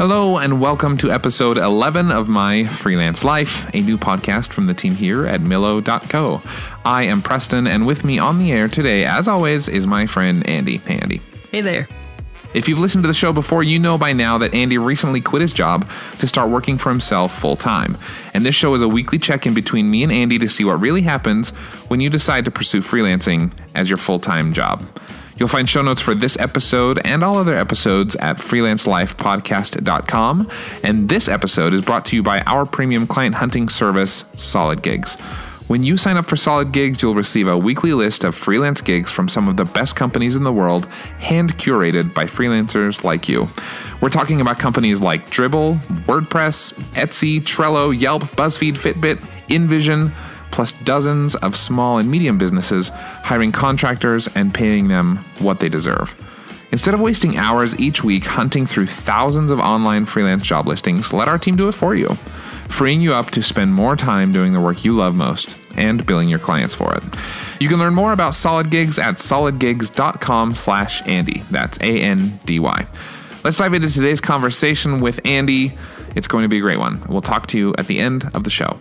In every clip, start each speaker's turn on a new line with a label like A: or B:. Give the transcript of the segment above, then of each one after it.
A: Hello and welcome to episode 11 of My Freelance Life, a new podcast from the team here at Millo.co. I am Preston, and with me on the air today, as always, is my friend Andy. Hey, Andy.
B: Hey there.
A: If you've listened to the show before, you know by now that Andy recently quit his job to start working for himself full-time. And this show is a weekly check-in between me and Andy to see what really happens when you decide to pursue freelancing as your full-time job. You'll find show notes for this episode and all other episodes at freelancelifepodcast.com. And this episode is brought to you by our premium client hunting service, Solid Gigs. When you sign up for Solid Gigs, you'll receive a weekly list of freelance gigs from some of the best companies in the world, hand curated by freelancers like you. We're talking about companies like Dribbble, WordPress, Etsy, Trello, Yelp, BuzzFeed, Fitbit, InVision, plus dozens of small and medium businesses hiring contractors and paying them what they deserve. Instead of wasting hours each week hunting through thousands of online freelance job listings, let our team do it for you, freeing you up to spend more time doing the work you love most and billing your clients for it. You can learn more about Solid Gigs at solidgigs.com/Andy. That's ANDY. Let's dive into today's conversation with Andy. It's going to be a great one. We'll talk to you at the end of the show.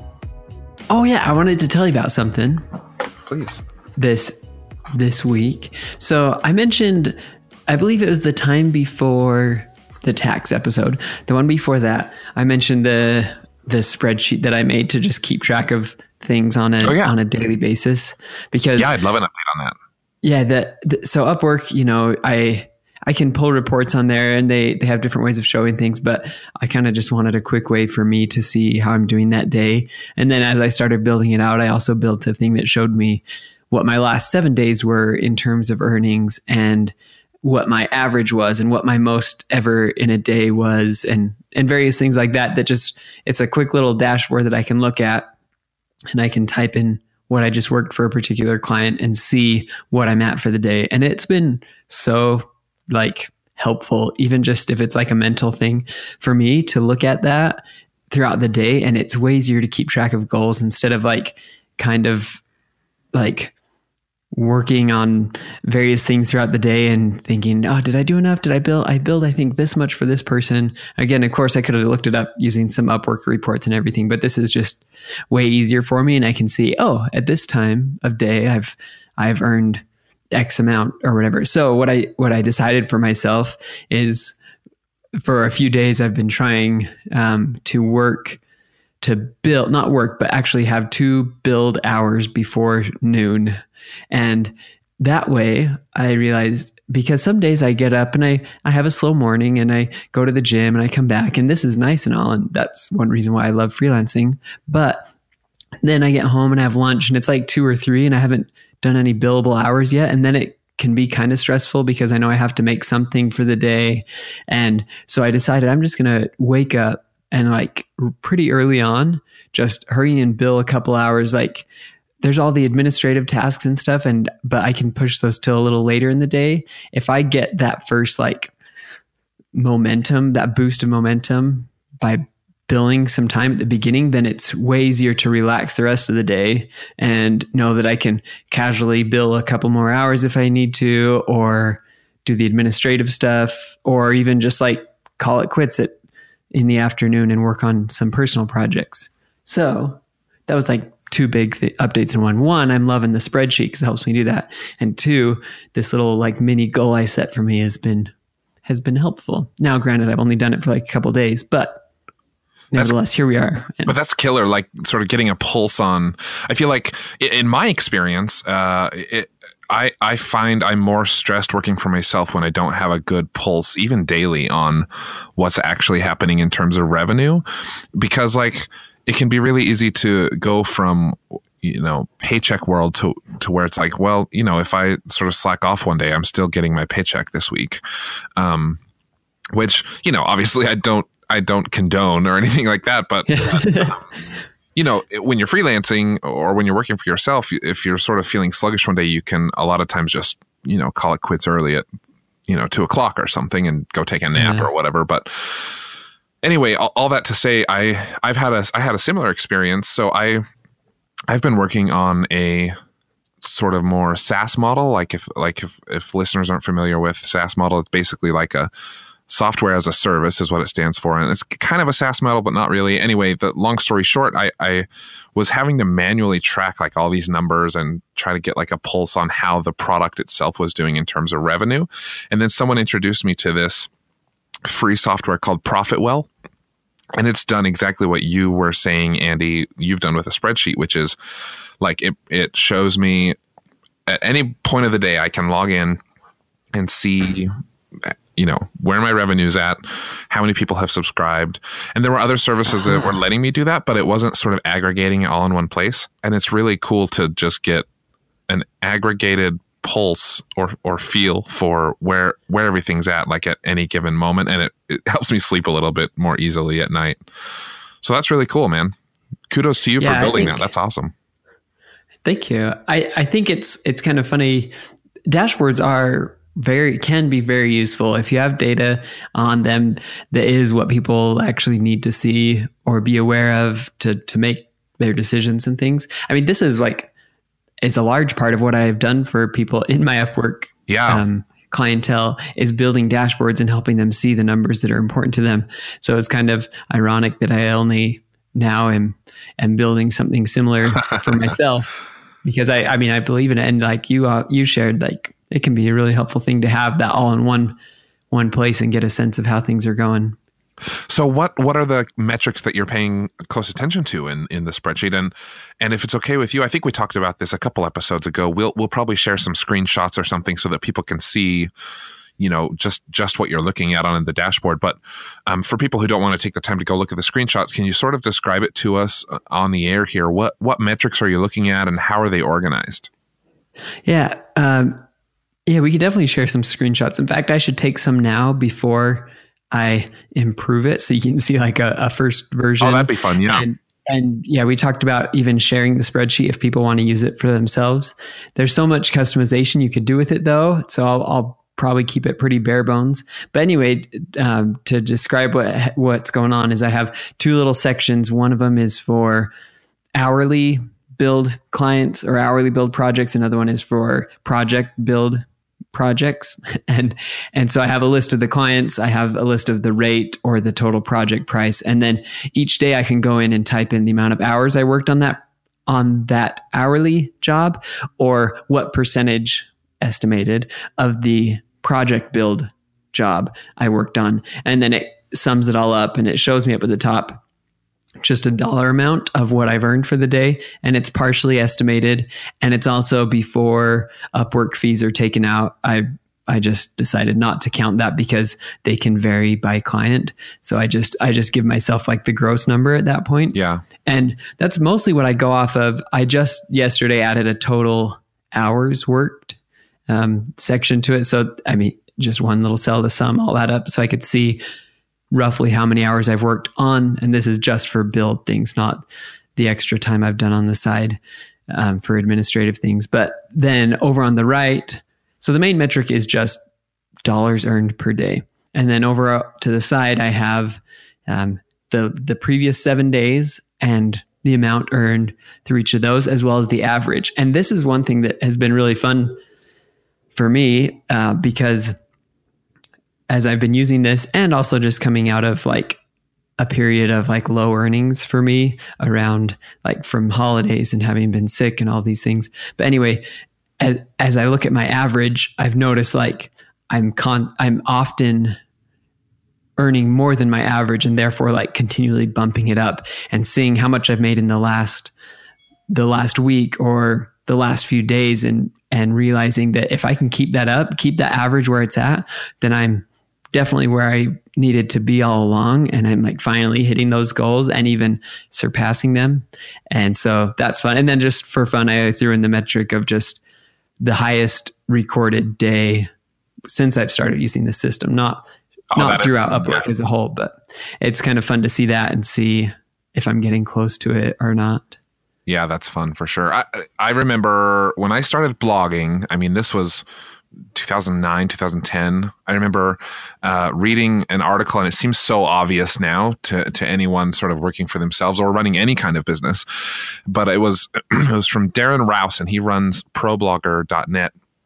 B: Oh yeah, I wanted to tell you about something.
A: Please.
B: This week. So I mentioned, I believe it was the time before the tax episode. The one before that, I mentioned the spreadsheet that I made to just keep track of things on a daily basis. Because
A: I'd love an update on that.
B: Yeah, so Upwork, I can pull reports on there and they have different ways of showing things, but I kind of just wanted a quick way for me to see how I'm doing that day. And then as I started building it out, I also built a thing that showed me what my last 7 days were in terms of earnings and what my average was and what my most ever in a day was and various things like that just, it's a quick little dashboard that I can look at and I can type in what I just worked for a particular client and see what I'm at for the day. And it's been so helpful, even just if it's like a mental thing for me to look at that throughout the day. And it's way easier to keep track of goals instead of working on various things throughout the day and thinking, oh, did I do enough? Did I build, I think this much for this person. Again, of course I could have looked it up using some Upwork reports and everything, but this is just way easier for me. And I can see, oh, at this time of day, I've earned X amount or whatever. So what I decided for myself is for a few days, I've been trying to build, not work, but actually have 2 build hours before noon. And that way I realized, because some days I get up and I have a slow morning and I go to the gym and I come back and this is nice and all. And that's one reason why I love freelancing. But then I get home and I have lunch and it's like 2 or 3 and I haven't done any billable hours yet. And then it can be kind of stressful because I know I have to make something for the day. And so I decided I'm just going to wake up and pretty early on, just hurry and bill a couple hours. There's all the administrative tasks and stuff, but I can push those till a little later in the day. If I get that first momentum, that boost of momentum by billing some time at the beginning, then it's way easier to relax the rest of the day and know that I can casually bill a couple more hours if I need to, or do the administrative stuff, or even just call it quits in the afternoon and work on some personal projects. So that was 2 big updates in one. One, I'm loving the spreadsheet because it helps me do that. And 2, this little mini goal I set for me has been helpful. Now, granted, I've only done it for a couple days, but nevertheless, here we are.
A: But that's killer, sort of getting a pulse on. I feel like in my experience, I find I'm more stressed working for myself when I don't have a good pulse, even daily, on what's actually happening in terms of revenue. Because it can be really easy to go from, paycheck world to where it's if I sort of slack off one day, I'm still getting my paycheck this week. Which, obviously I don't condone or anything like that, but when you're freelancing or when you're working for yourself, if you're sort of feeling sluggish one day, you can a lot of times just, call it quits early at, 2:00 or something and go take a nap or whatever. But anyway, all that to say, I had a similar experience. So I've been working on a sort of more SaaS model. If listeners aren't familiar with SaaS model, it's basically like a software as a service is what it stands for. And it's kind of a SaaS model, but not really. Anyway, the long story short, I was having to manually track like all these numbers and try to get like a pulse on how the product itself was doing in terms of revenue. And then someone introduced me to this free software called Profitwell. And it's done exactly what you were saying, Andy, you've done with a spreadsheet, which is like it shows me at any point of the day, I can log in and see, you know, where my revenue's at, how many people have subscribed. And there were other services that were letting me do that, but it wasn't sort of aggregating it all in one place. And it's really cool to just get an aggregated pulse or feel for where everything's at, like at any given moment. And it helps me sleep a little bit more easily at night. So that's really cool, man. Kudos to you for building that. That's awesome. Thank
B: you. I think it's kind of funny. Dashboards can be very useful if you have data on them. That is what people actually need to see or be aware of to make their decisions and things. I mean, this is like, it's a large part of what I've done for people in my Upwork clientele is building dashboards and helping them see the numbers that are important to them. So it's kind of ironic that I only now am building something similar for myself, because I mean, I believe in it. And like you shared, like it can be a really helpful thing to have that all in one place and get a sense of how things are going.
A: So what are the metrics that you're paying close attention to in the spreadsheet? And if it's okay with you, I think we talked about this a couple episodes ago. We'll probably share some screenshots or something so that people can see, you know, just what you're looking at on the dashboard. But for people who don't want to take the time to go look at the screenshots, can you sort of describe it to us on the air here? What metrics are you looking at and how are they organized?
B: Yeah. Yeah, we could definitely share some screenshots. In fact, I should take some now before I improve it so you can see like a first version.
A: Oh, that'd be fun. Yeah.
B: And yeah, we talked about even sharing the spreadsheet if people want to use it for themselves. There's so much customization you could do with it though. So I'll probably keep it pretty bare bones. But anyway, to describe what's going on is I have two little sections. One of them is for hourly build clients or hourly build projects. Another one is for project build projects. And so I have a list of the clients, I have a list of the rate or the total project price. And then each day I can go in and type in the amount of hours I worked on that hourly job, or what percentage estimated of the project build job I worked on. And then it sums it all up and it shows me up at the top just a dollar amount of what I've earned for the day. And it's partially estimated. And it's also before Upwork fees are taken out. I just decided not to count that because they can vary by client. So I just give myself like the gross number at that point.
A: Yeah.
B: And that's mostly what I go off of. I just yesterday added a total hours worked section to it. So, I mean, just one little cell to sum all that up so I could see roughly how many hours I've worked on. And this is just for build things, not the extra time I've done on the side for administrative things. But then over on the right, so the main metric is just dollars earned per day. And then over to the side, I have the previous 7 days and the amount earned through each of those, as well as the average. And this is one thing that has been really fun for me because as I've been using this and also just coming out of like a period of like low earnings for me around like from holidays and having been sick and all these things. But anyway, as I look at my average, I've noticed like I'm often earning more than my average and therefore like continually bumping it up and seeing how much I've made in the last week or the last few days and realizing that if I can keep that up, keep that average where it's at, then I'm definitely where I needed to be all along. And I'm like finally hitting those goals and even surpassing them. And so that's fun. And then just for fun, I threw in the metric of just the highest recorded day since I've started using the system, not throughout Upwork as a whole, but it's kind of fun to see that and see if I'm getting close to it or not.
A: Yeah, that's fun for sure. I remember when I started blogging, I mean, this was 2009, 2010. I remember reading an article, and it seems so obvious now to anyone sort of working for themselves or running any kind of business. But it was from Darren Rouse, and he runs ProBlogger.net.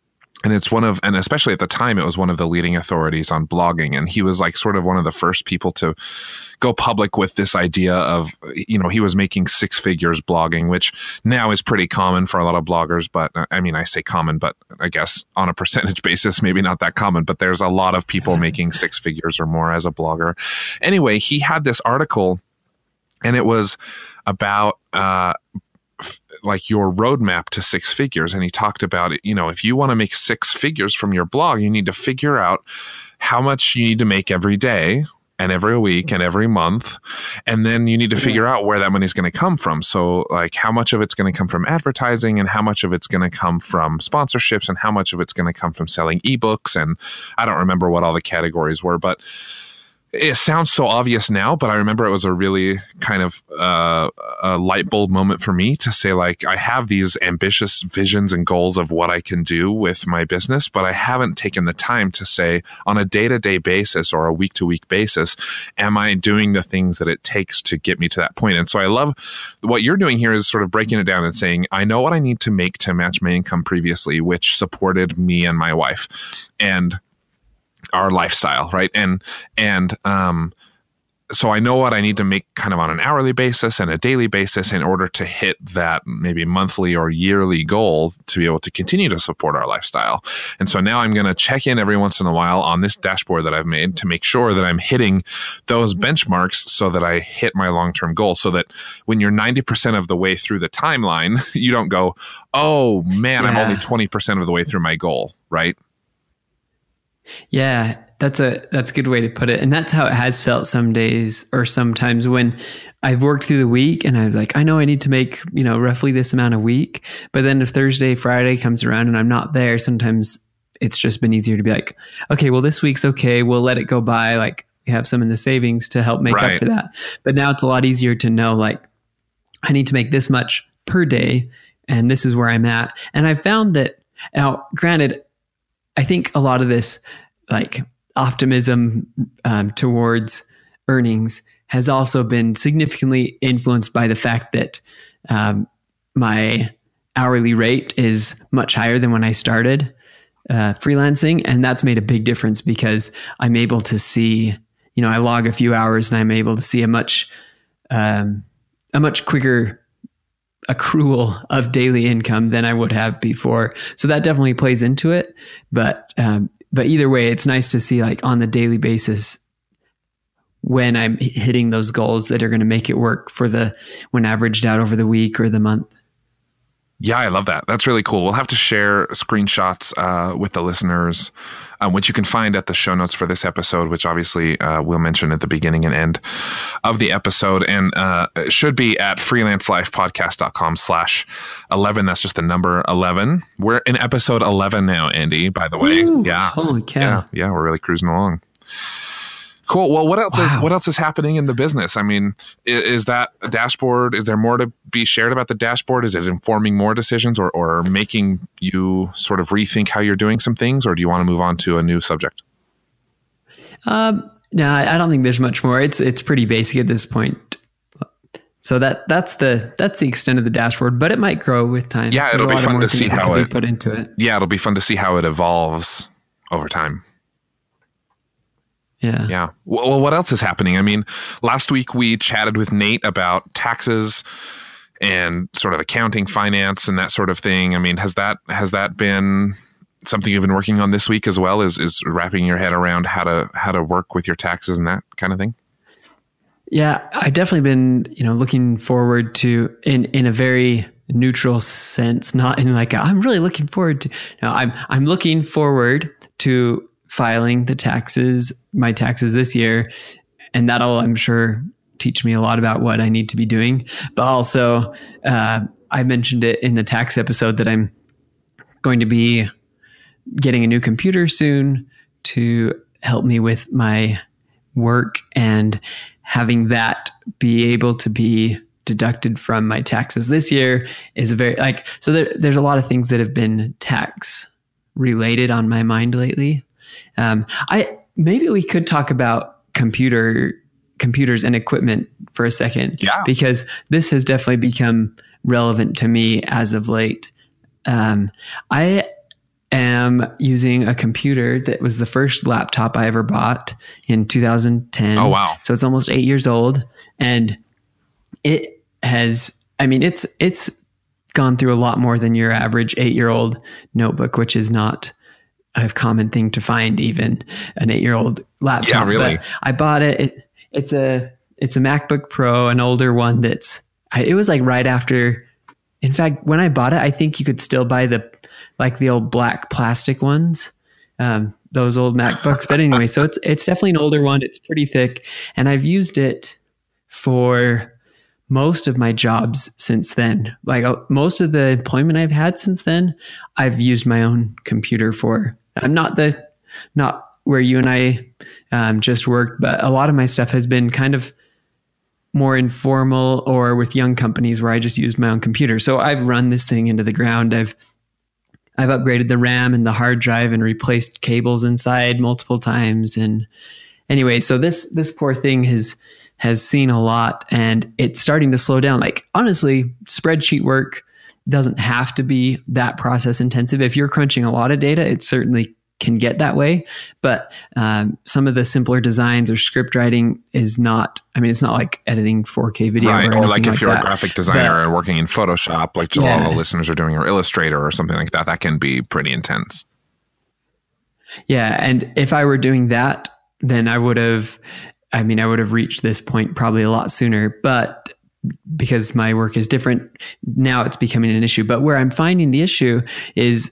A: And and especially at the time, it was one of the leading authorities on blogging. And he was like sort of one of the first people to go public with this idea of, he was making six figures blogging, which now is pretty common for a lot of bloggers. But I mean, I say common, but I guess on a percentage basis, maybe not that common, but there's a lot of people making six figures or more as a blogger. Anyway, he had this article and it was about, like your roadmap to six figures. And he talked about it, if you want to make six figures from your blog, you need to figure out how much you need to make every day and every week and every month. And then you need to figure out where that money is going to come from. So like how much of it's going to come from advertising and how much of it's going to come from sponsorships and how much of it's going to come from selling ebooks. And I don't remember what all the categories were, but it sounds so obvious now, but I remember it was a really kind of a light bulb moment for me to say, like, I have these ambitious visions and goals of what I can do with my business, but I haven't taken the time to say on a day-to-day basis or a week-to-week basis, am I doing the things that it takes to get me to that point? And so I love what you're doing here is sort of breaking it down and saying, I know what I need to make to match my income previously, which supported me and my wife and our lifestyle, right? So I know what I need to make kind of on an hourly basis and a daily basis in order to hit that maybe monthly or yearly goal to be able to continue to support our lifestyle. And so now I'm going to check in every once in a while on this dashboard that I've made to make sure that I'm hitting those benchmarks so that I hit my long-term goal, so that when you're 90% of the way through the timeline, you don't go, oh man, I'm only 20% of the way through my goal, right?
B: Yeah, that's a good way to put it. And that's how it has felt some days or sometimes when I've worked through the week and I was like, I know I need to make, roughly this amount a week. But then if Thursday, Friday comes around and I'm not there, sometimes it's just been easier to be like, okay, well, this week's okay. We'll let it go by. Like we have some in the savings to help make up for that. But now it's a lot easier to know, like, I need to make this much per day and this is where I'm at. And I found that now, granted, I think a lot of this like optimism towards earnings has also been significantly influenced by the fact that my hourly rate is much higher than when I started freelancing. And that's made a big difference because I'm able to see, I log a few hours and I'm able to see a much quicker accrual of daily income than I would have before. So that definitely plays into it. But either way, it's nice to see like on the daily basis when I'm hitting those goals that are going to make it work for when averaged out over the week or the month.
A: Yeah, I love that. That's really cool. We'll have to share screenshots with the listeners, which you can find at the show notes for this episode, which obviously we'll mention at the beginning and end of the episode. And it should be at freelancelifepodcast.com/11. That's just the number 11. We're in episode 11 now, Andy, by the way.
B: Ooh,
A: yeah.
B: Holy cow.
A: Yeah, we're really cruising along. Cool. Well, what else is happening in the business? I mean, is that a dashboard? Is there more to be shared about the dashboard? Is it informing more decisions or making you sort of rethink how you're doing some things? Or do you want to move on to a new subject?
B: No, I don't think there's much more. It's pretty basic at this point. So that's the extent of the dashboard, but it might grow with time.
A: Yeah, it'll be fun to see how it
B: put into it.
A: Yeah, it'll be fun to see how it evolves over time. Yeah. Well, what else is happening? I mean, last week we chatted with Nate about taxes and sort of accounting, finance, and that sort of thing. I mean, has that been something you've been working on this week as well? Is wrapping your head around how to work with your taxes and that kind of thing?
B: Yeah, I've definitely been, looking forward to in a very neutral sense, not in like I'm really looking forward to. No, I'm looking forward to filing my taxes this year. And that'll, I'm sure, teach me a lot about what I need to be doing. But also, I mentioned it in the tax episode that I'm going to be getting a new computer soon to help me with my work, and having that be able to be deducted from my taxes this year is there's a lot of things that have been tax related on my mind lately. Maybe we could talk about computers and equipment for a second.
A: Yeah.
B: Because this has definitely become relevant to me as of late. I am using a computer that was the first laptop I ever bought in 2010.
A: Oh, wow.
B: So it's almost 8 years old, and it has, I mean, it's gone through a lot more than your average 8-year-old notebook, which is not a common thing to find, even an 8-year-old laptop.
A: Yeah, really.
B: But I bought it. It's a MacBook Pro, an older one it was like right after, in fact, when I bought it, I think you could still buy the old black plastic ones, those old MacBooks. But anyway, so it's definitely an older one. It's pretty thick, and I've used it for most of my jobs since then. Like most of the employment I've had since then, I've used my own computer for. I'm not where you and I just worked, but a lot of my stuff has been kind of more informal or with young companies where I just used my own computer. So I've run this thing into the ground. I've upgraded the RAM and the hard drive and replaced cables inside multiple times. And anyway, so this poor thing has seen a lot, and it's starting to slow down. Like, honestly, spreadsheet work doesn't have to be that process intensive. If you're crunching a lot of data, it certainly can get that way. But some of the simpler designs or script writing is not, I mean, it's not like editing 4K video.
A: Right. Or like if you're
B: that.
A: a graphic designer and working in Photoshop, like a lot of the listeners are doing, or Illustrator or something like that, that can be pretty intense.
B: Yeah. And if I were doing that, then I would have reached this point probably a lot sooner. But because my work is different, now it's becoming an issue. But where I'm finding the issue is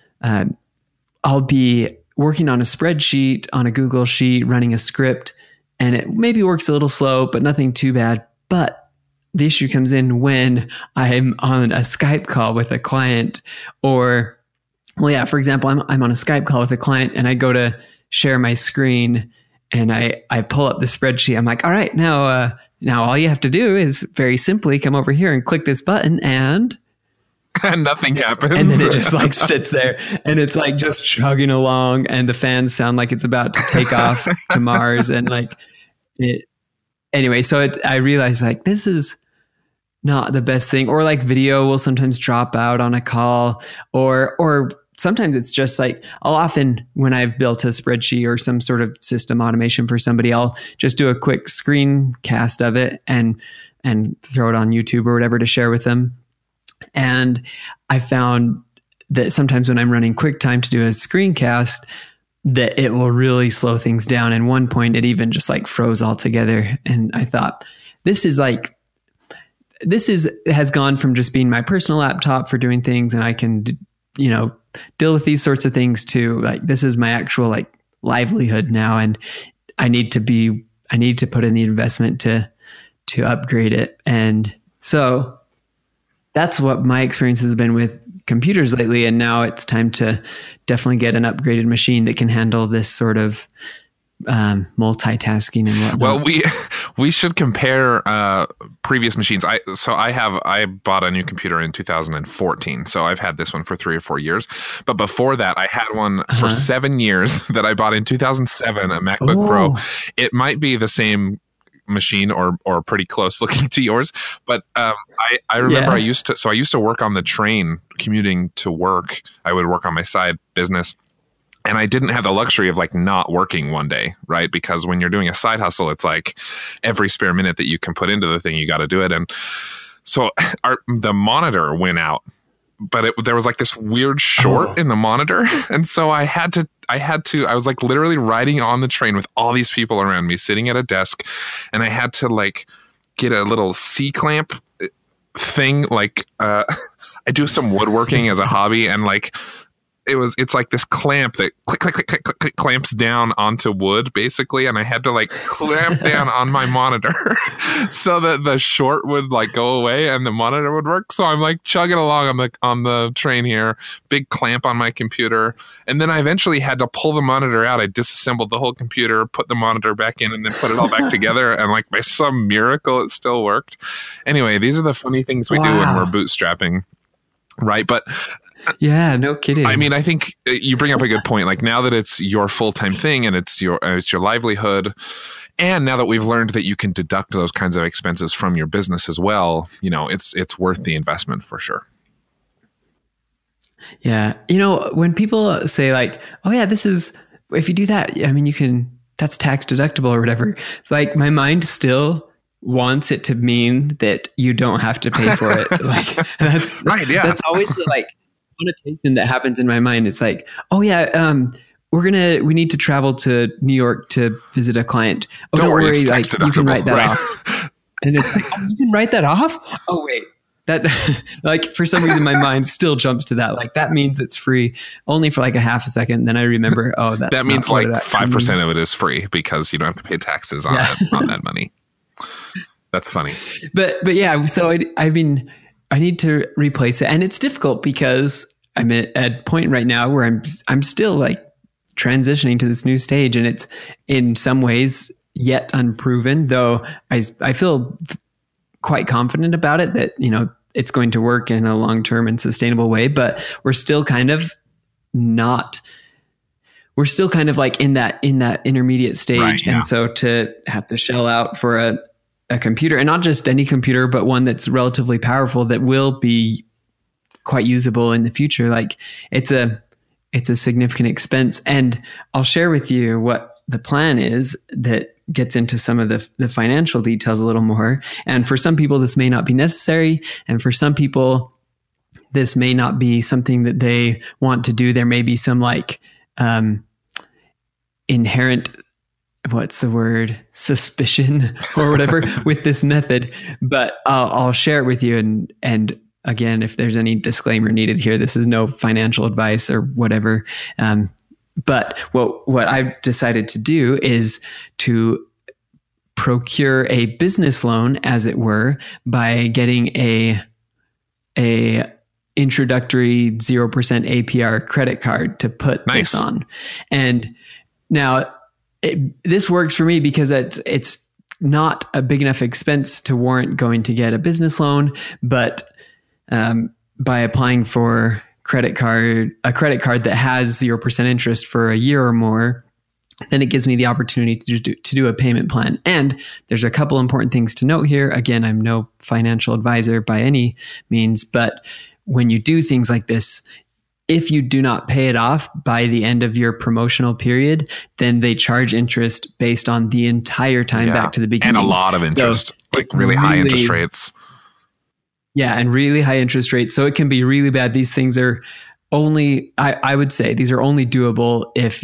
B: I'll be working on a spreadsheet, on a Google Sheet, running a script, and it maybe works a little slow, but nothing too bad. But the issue comes in when I'm on a Skype call with a client, or, well, yeah, for example, I'm on a Skype call with a client and I go to share my screen and I pull up the spreadsheet. I'm like, all right, now all you have to do is very simply come over here and click this button and
A: nothing happens.
B: And then it just like sits there and it's like just chugging along, and the fans sound like it's about to take off to Mars. And like anyway, so I realized like this is not the best thing. Or like video will sometimes drop out on a call, or sometimes it's just like, I'll often, when I've built a spreadsheet or some sort of system automation for somebody, I'll just do a quick screencast of it and throw it on YouTube or whatever to share with them. And I found that sometimes when I'm running QuickTime to do a screencast, that it will really slow things down. And one point it even just like froze altogether. And I thought, this has gone from just being my personal laptop for doing things, and I can, deal with these sorts of things, to like, this is my actual like livelihood now. And I need to put in the investment to upgrade it. And so that's what my experience has been with computers lately. And now it's time to definitely get an upgraded machine that can handle this sort of multitasking and whatnot.
A: Well, we should compare previous machines. I bought a new computer in 2014, so I've had this one for 3 or 4 years. But before that, I had one for 7 years that I bought in 2007, a MacBook Pro. It might be the same machine or pretty close looking to yours, but I remember I used to work on the train commuting to work. I would work on my side business, and I didn't have the luxury of like not working one day, right? Because when you're doing a side hustle, it's like every spare minute that you can put into the thing, you got to do it. And so the monitor went out, but there was like this weird short in the monitor. And so I was like literally riding on the train with all these people around me sitting at a desk, and I had to like get a little C-clamp thing. Like, I do some woodworking as a hobby, and like, it's like this clamp that click clamps down onto wood basically, and I had to like clamp down on my monitor so that the short would like go away and the monitor would work. So I'm like chugging along on the train here, big clamp on my computer, and then I eventually had to pull the monitor out. I disassembled the whole computer, put the monitor back in, and then put it all back together, and like by some miracle it still worked. Anyway, these are the funny things we do when we're bootstrapping, right? But
B: yeah, no kidding.
A: I mean, I think you bring up a good point. Like, now that it's your full-time thing and it's your livelihood, and now that we've learned that you can deduct those kinds of expenses from your business as well, it's worth the investment for sure.
B: Yeah. You know, when people say like, oh yeah, this is, if you do that, I mean, you can, that's tax deductible or whatever. Like my mind still wants it to mean that you don't have to pay for it. Like that's
A: Right. Yeah.
B: that's always the like connotation that happens in my mind. It's like, oh yeah, we need to travel to New York to visit a client. Oh, don't worry, like you can write that off. And it's like, oh, you can write that off? Oh wait. That like for some reason my mind still jumps to that. Like that means it's free only for like a half a second. Then I remember, oh, that's
A: that means like 5% of it is free because you don't have to pay taxes on on that money. That's funny.
B: But yeah, so I mean, I need to replace it, and it's difficult because I'm at a point right now where I'm still like transitioning to this new stage, and it's in some ways yet unproven. Though I feel quite confident about it that, you know, it's going to work in a long-term and sustainable way, but we're still kind of like in that intermediate stage. Right, yeah. And so to have to shell out for a computer, and not just any computer, but one that's relatively powerful that will be quite usable in the future, like it's a significant expense. And I'll share with you what the plan is that gets into some of the financial details a little more. And for some people, this may not be necessary. And for some people, this may not be something that they want to do. There may be some like inherent, what's the word, suspicion or whatever with this method. But I'll share it with you. And again, if there's any disclaimer needed here, this is no financial advice or whatever. But what I've decided to do is to procure a business loan, as it were, by getting a introductory 0% APR credit card to put this on. And now this works for me because it's not a big enough expense to warrant going to get a business loan, but by applying for a credit card that has 0% interest for a year or more, then it gives me the opportunity to do a payment plan. And there's a couple important things to note here. Again, I'm no financial advisor by any means, but when you do things like this, if you do not pay it off by the end of your promotional period, then they charge interest based on the entire time back to the beginning. And
A: a lot of interest, so like really high interest rates.
B: Yeah, and really high interest rates. So it can be really bad. These things are only, I would say, these are only doable if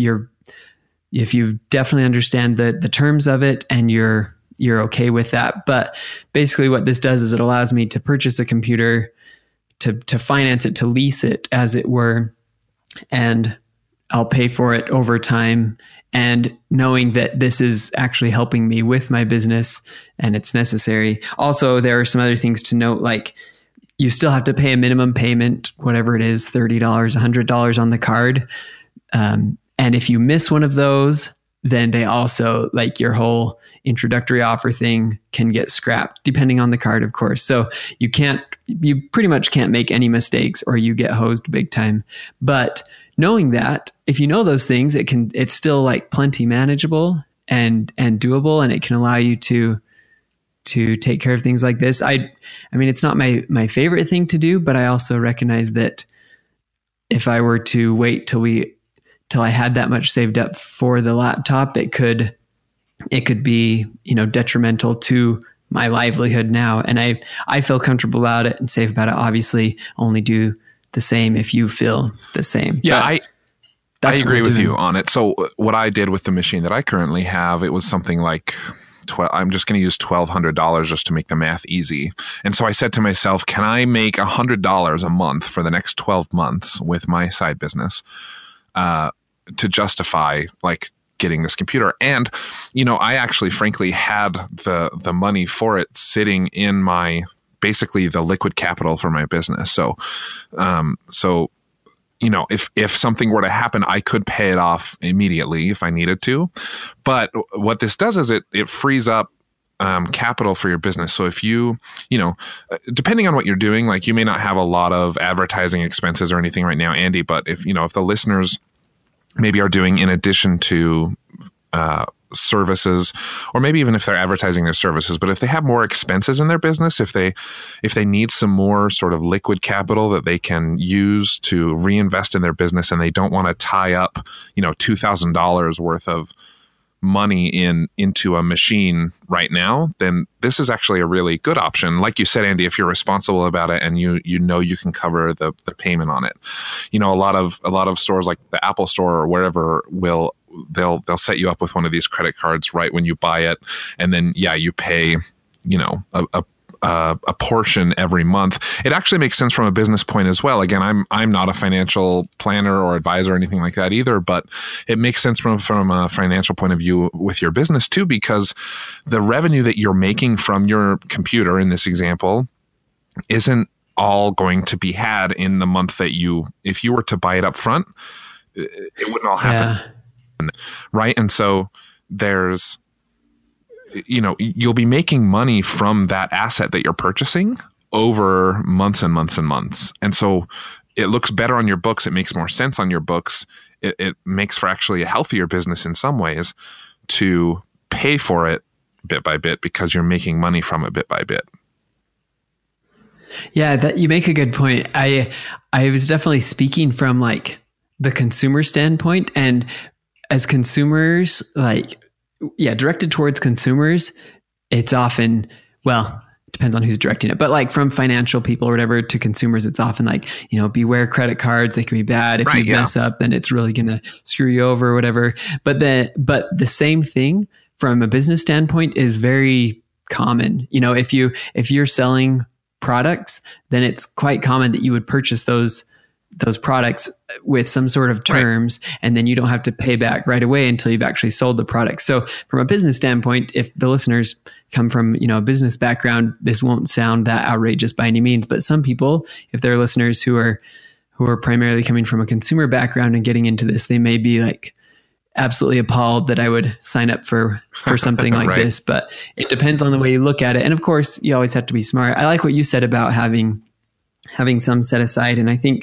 B: you definitely understand the terms of it and you're okay with that. But basically what this does is it allows me to purchase a computer, to finance it, to lease it, as it were, and I'll pay for it over time. And knowing that this is actually helping me with my business and it's necessary. Also, there are some other things to note, like you still have to pay a minimum payment, whatever it is, $30, $100 on the card. And if you miss one of those, then they also, like, your whole introductory offer thing can get scrapped, depending on the card, of course. So you pretty much can't make any mistakes or you get hosed big time. But knowing that, if you know those things, it's still like plenty manageable and doable, and it can allow you to take care of things like this. I mean, it's not my favorite thing to do, but I also recognize that if I were to wait till I had that much saved up for the laptop, it could be, detrimental to my livelihood now. And I feel comfortable about it and safe about it. Obviously, only do the same if you feel the same.
A: Yeah, I agree with you on it. So what I did with the machine that I currently have, it was something like I'm just going to use $1,200 just to make the math easy. And so I said to myself, can I make $100 a month for the next 12 months with my side business to justify like getting this computer? And, I actually frankly had the money for it sitting in my, basically the liquid capital for my business. So if something were to happen, I could pay it off immediately if I needed to. But what this does is it frees up capital for your business. So if depending on what you're doing, like you may not have a lot of advertising expenses or anything right now, Andy, but if the listeners maybe are doing, in addition to services, or maybe even if they're advertising their services, but if they have more expenses in their business, if they need some more sort of liquid capital that they can use to reinvest in their business, and they don't want to tie up, $2,000 worth of money into a machine right now, then this is actually a really good option. Like you said, Andy, if you're responsible about it and you can cover the payment on it. A lot of stores like the Apple Store or wherever they'll set you up with one of these credit cards right when you buy it, and then you pay a portion every month. It actually makes sense from a business point as well. Again, I'm not a financial planner or advisor or anything like that either, but it makes sense from a financial point of view with your business too, because the revenue that you're making from your computer in this example isn't all going to be had in the month that if you were to buy it up front, it wouldn't all happen. Yeah. Right. And so there's, you'll be making money from that asset that you're purchasing over months and months and months. And so it looks better on your books. It makes more sense on your books. It makes for actually a healthier business in some ways to pay for it bit by bit because you're making money from it bit by bit.
B: Yeah, that you make a good point. I was definitely speaking from like the consumer standpoint, and as consumers, directed towards consumers, it's often, well, it depends on who's directing it, but like from financial people or whatever to consumers, it's often like, beware credit cards. They can be bad. If you mess up, then it's really going to screw you over or whatever. But the same thing from a business standpoint is very common. If you're selling products, then it's quite common that you would purchase those products with some sort of terms, right, and then you don't have to pay back right away until you've actually sold the product. So from a business standpoint, if the listeners come from, a business background, this won't sound that outrageous by any means. But some people, if they're listeners who are primarily coming from a consumer background and getting into this, they may be like absolutely appalled that I would sign up for something like right. this. But it depends on the way you look at it. And of course, you always have to be smart. I like what you said about having some set aside. And I think,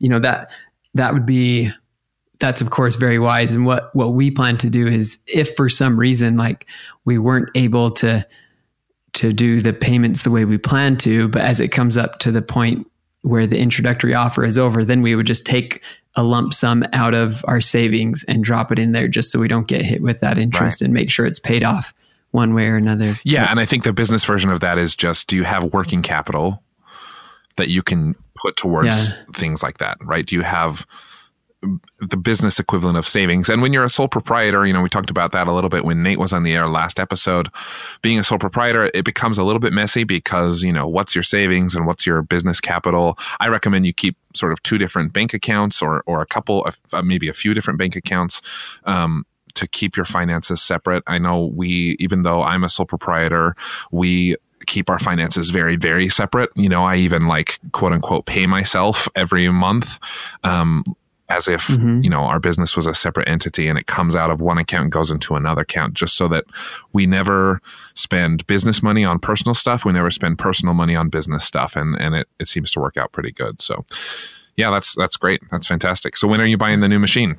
B: that's of course very wise. And what we plan to do is, if for some reason, like we weren't able to do the payments the way we plan to, but as it comes up to the point where the introductory offer is over, then we would just take a lump sum out of our savings and drop it in there just so we don't get hit with that interest, right, and make sure it's paid off one way or another.
A: Yeah. And I think the business version of that is just, do you have working capital that you can put towards things like that, right? Do you have the business equivalent of savings? And when you're a sole proprietor, we talked about that a little bit when Nate was on the air last episode. Being a sole proprietor, it becomes a little bit messy because, what's your savings and what's your business capital? I recommend you keep sort of two different bank accounts or a couple of, maybe a few different bank accounts, to keep your finances separate. I know even though I'm a sole proprietor, we keep our finances very, very separate. I even quote unquote pay myself every month, as if, our business was a separate entity, and it comes out of one account and goes into another account, just so that we never spend business money on personal stuff. We never spend personal money on business stuff. And it seems to work out pretty good. So yeah, that's great. That's fantastic. So when are you buying the new machine?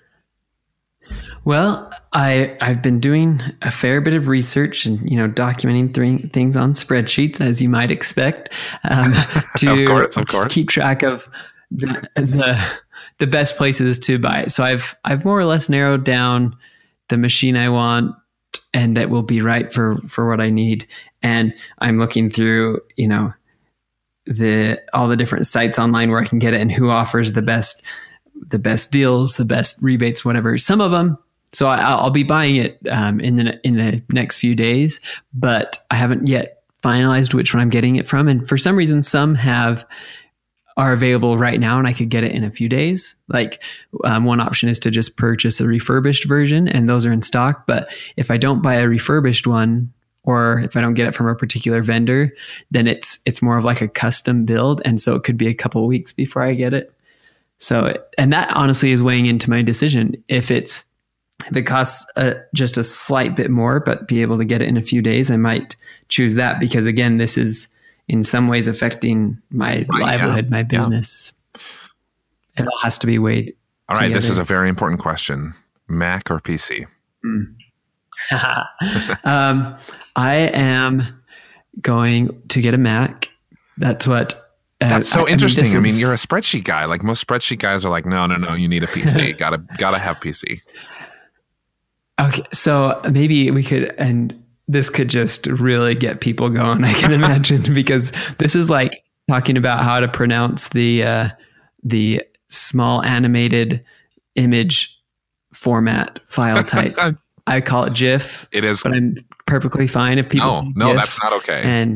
B: Well, I've been doing a fair bit of research and, documenting things on spreadsheets, as you might expect, to
A: of course.
B: Keep track of the best places to buy it. So I've more or less narrowed down the machine I want and that will be right for what I need. And I'm looking through, all the different sites online where I can get it and who offers the best deals, the best rebates, whatever. Some of them. So I'll be buying it in the next few days, but I haven't yet finalized which one I'm getting it from. And for some reason, some are available right now, and I could get it in a few days. One option is to just purchase a refurbished version, and those are in stock. But if I don't buy a refurbished one, or if I don't get it from a particular vendor, then it's more of like a custom build, and so it could be a couple of weeks before I get it. So, and that honestly is weighing into my decision. If it costs just a slight bit more, but be able to get it in a few days, I might choose that, because again, this is in some ways affecting my livelihood, my business. Yeah. It all has to be weighed.
A: All right. Together. This is a very important question. Mac or PC?
B: I am going to get a Mac. That's what.
A: That's so interesting. I mean, you're a spreadsheet guy. Like most spreadsheet guys are like, no, you need a PC. gotta have PC.
B: Okay, so maybe we could, and this could just really get people going, I can imagine, because this is like talking about how to pronounce the small animated image format file type. I call it GIF.
A: It is,
B: but I'm perfectly fine if people.
A: No,
B: GIF,
A: that's not okay.
B: And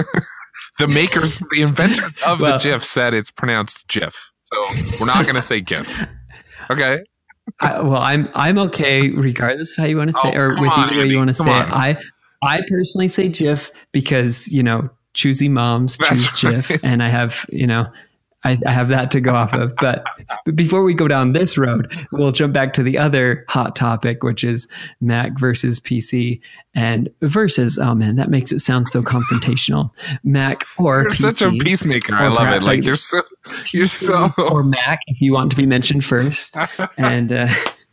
A: the inventors of the GIF said it's pronounced GIF, so we're not going to say GIF. Okay.
B: I'm okay regardless of how you want to say or with either way you want to say it. I personally say GIF because, choosy moms choose GIF, and I have, I have that to go off of. But before we go down this road, we'll jump back to the other hot topic, which is Mac versus PC and versus. Oh man, that makes it sound so confrontational. Mac or
A: you're
B: PC.
A: Such a peacemaker. I love it. Like you're so
B: or Mac if you want to be mentioned first. And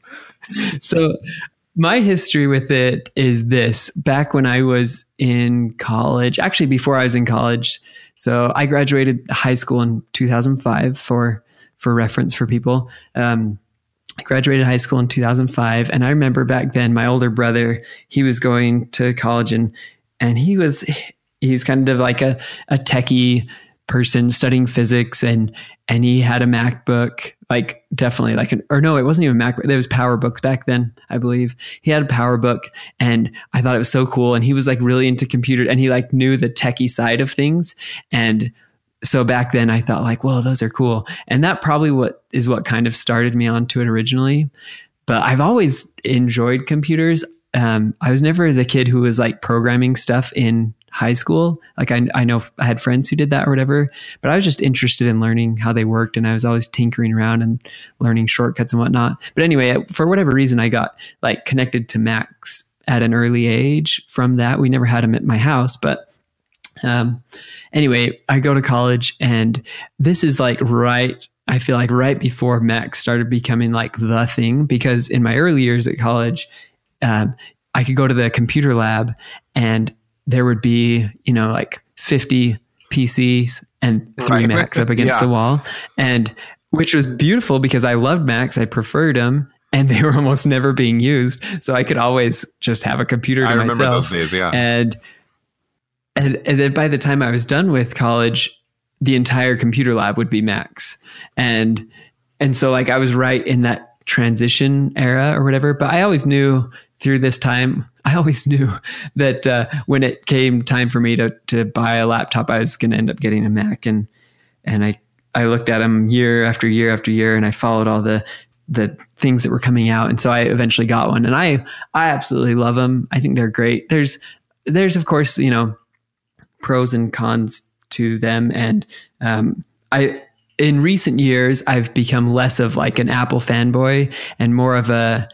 B: so my history with it is this: back when I was in college, actually before I was in college. So I graduated high school in 2005 for reference for people. I graduated high school in 2005. And I remember back then my older brother, he was going to college and he was kind of like a techie person studying physics and he had a MacBook, like definitely like it wasn't even MacBook. There was PowerBooks back then, I believe. He had a PowerBook and I thought it was so cool. And he was like really into computers and he like knew the techie side of things. And so back then I thought like, whoa, those are cool. And that probably what kind of started me onto it originally. But I've always enjoyed computers. I was never the kid who was like programming stuff in high school. Like I know I had friends who did that or whatever, but I was just interested in learning how they worked. And I was always tinkering around and learning shortcuts and whatnot. But anyway, for whatever reason, I got like connected to Macs at an early age from that. We never had them at my house, but anyway, I go to college and this is like I feel like right before Macs started becoming like the thing, because in my early years at college, I could go to the computer lab and there would be, like 50 PCs and 3 Macs up against the wall, and which was beautiful because I loved Macs. I preferred them and they were almost never being used. So I could always just have a computer to myself. I remember those days, yeah. And then by the time I was done with college, the entire computer lab would be Macs. And so like I was right in that transition era or whatever, but I always knew through this time, that when it came time for me to buy a laptop, I was going to end up getting a Mac. And I looked at them year after year after year, and I followed all the things that were coming out. And so I eventually got one, and I absolutely love them. I think they're great. There's of course, pros and cons to them. And in recent years, I've become less of like an Apple fanboy and more of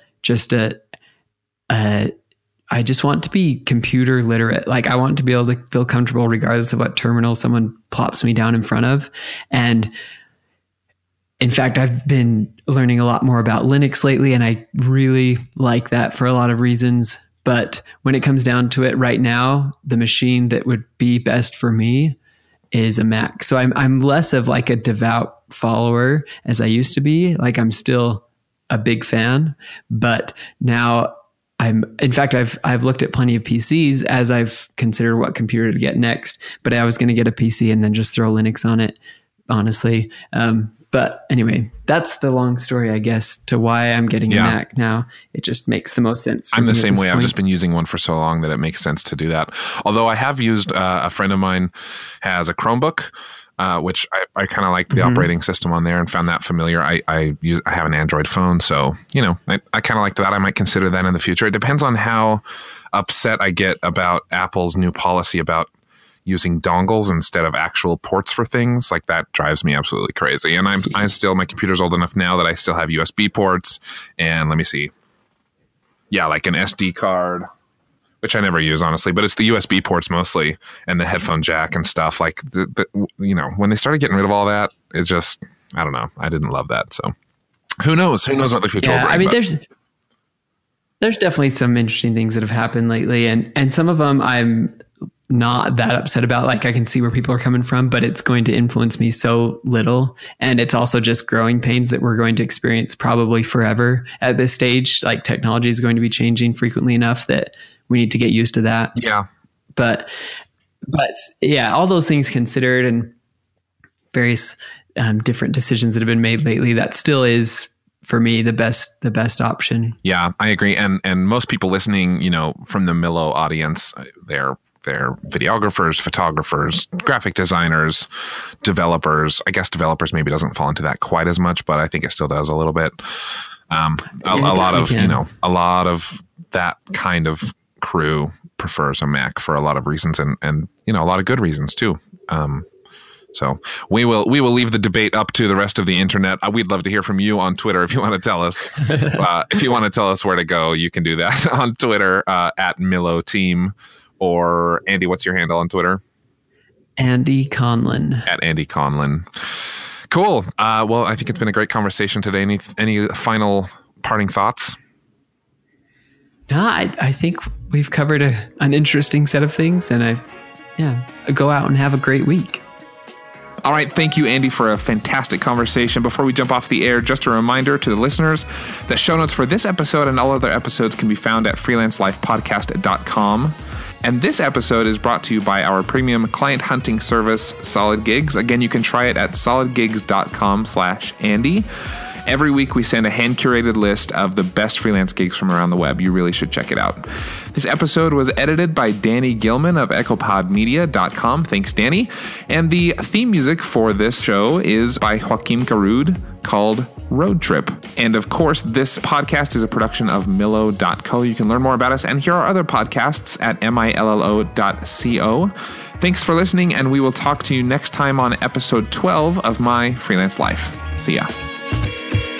B: I just want to be computer literate. Like I want to be able to feel comfortable regardless of what terminal someone plops me down in front of. And in fact, I've been learning a lot more about Linux lately, and I really like that for a lot of reasons. But when it comes down to it right now, the machine that would be best for me is a Mac. So I'm less of like a devout follower as I used to be. Like I'm still a big fan, but now I've looked at plenty of PCs as I've considered what computer to get next, but I was going to get a PC and then just throw Linux on it, honestly. But anyway, that's the long story, I guess, to why I'm getting a Mac now. It just makes the most sense.
A: I'm the same way. I've just been using one for so long that it makes sense to do that. Although I have used, a friend of mine has a Chromebook, which I kind of like the operating system on there and found that familiar. I have an Android phone, so I kind of like that. I might consider that in the future. It depends on how upset I get about Apple's new policy about using dongles instead of actual ports for things. Like that drives me absolutely crazy. And I'm still, my computer's old enough now that I still have USB ports, and let me see, like an SD card, which I never use, honestly, but it's the USB ports mostly, and the headphone jack and stuff. Like, when they started getting rid of all that, it just, I don't know. I didn't love that. So who knows? Who knows what the future will bring.
B: I mean, There's definitely some interesting things that have happened lately, and some of them I'm not that upset about. Like I can see where people are coming from, but it's going to influence me so little. And it's also just growing pains that we're going to experience probably forever at this stage. Like technology is going to be changing frequently enough that we need to get used to that.
A: Yeah.
B: But yeah, all those things considered and various different decisions that have been made lately, that still is for me the best option.
A: Yeah, I agree. And most people listening, from the Millo audience, they're videographers, photographers, graphic designers, developers. I guess developers maybe doesn't fall into that quite as much, but I think it still does a little bit. A lot of that kind of crew prefers a Mac for a lot of reasons, and a lot of good reasons too. So we will leave the debate up to the rest of the internet. We'd love to hear from you on Twitter if you want to tell us. If you want to tell us where to go, you can do that on Twitter at Millo Team. Or Andy, what's your handle on Twitter?
B: Andy Conlon.
A: At Andy Conlon. Cool. Well, I think it's been a great conversation today. Any final parting thoughts?
B: No, I think we've covered an interesting set of things, and go out and have a great week.
A: All right. Thank you, Andy, for a fantastic conversation. Before we jump off the air, just a reminder to the listeners that show notes for this episode and all other episodes can be found at freelancelifepodcast.com. And this episode is brought to you by our premium client hunting service, Solid Gigs. Again, you can try it at solidgigs.com/Andy. Every week we send a hand-curated list of the best freelance gigs from around the web. You really should check it out. This episode was edited by Danny Gilman of ecopodmedia.com. Thanks, Danny. And the theme music for this show is by Joaquim Garud, called Road Trip. And of course, this podcast is a production of Millo.co. You can learn more about us and hear our other podcasts at millo.co. Thanks for listening, and we will talk to you next time on episode 12 of My Freelance Life. See ya.